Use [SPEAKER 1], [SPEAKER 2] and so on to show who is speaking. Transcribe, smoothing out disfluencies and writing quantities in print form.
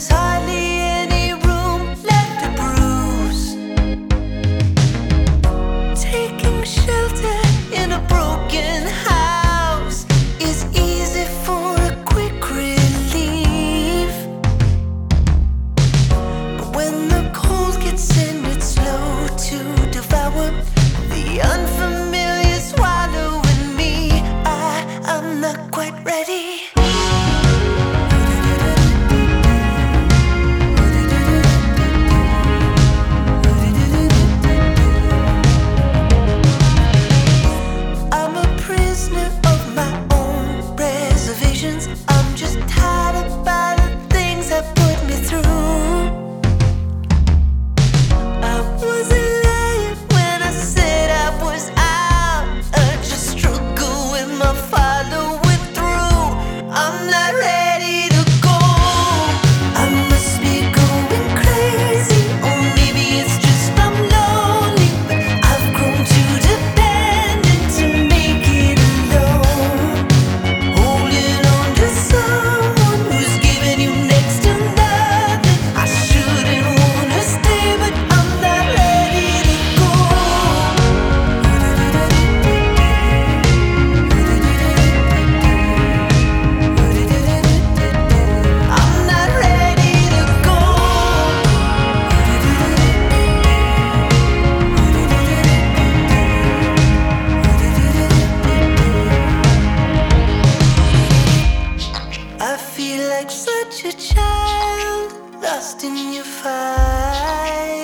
[SPEAKER 1] there's hardly any room left to bruise. Taking shelter in a broken house is easy for a quick relief, but when the cold gets in, it's slow to devour. The unfamiliar swallowing me. I'm not quite ready. I'm a prisoner of my own reservations. I'm just tired by the things that put me through. I was a liar when I said I was out. I just struggle with my following through. I'm not ready to go. I must be going crazy, or maybe it's just I'm lonely. But I've grown too dependent to make it alone. Holding on to someone who's giving you next to nothing. I shouldn't wanna stay, but I'm not ready to go. I'm not ready to go. I feel like such a child lost in your fire.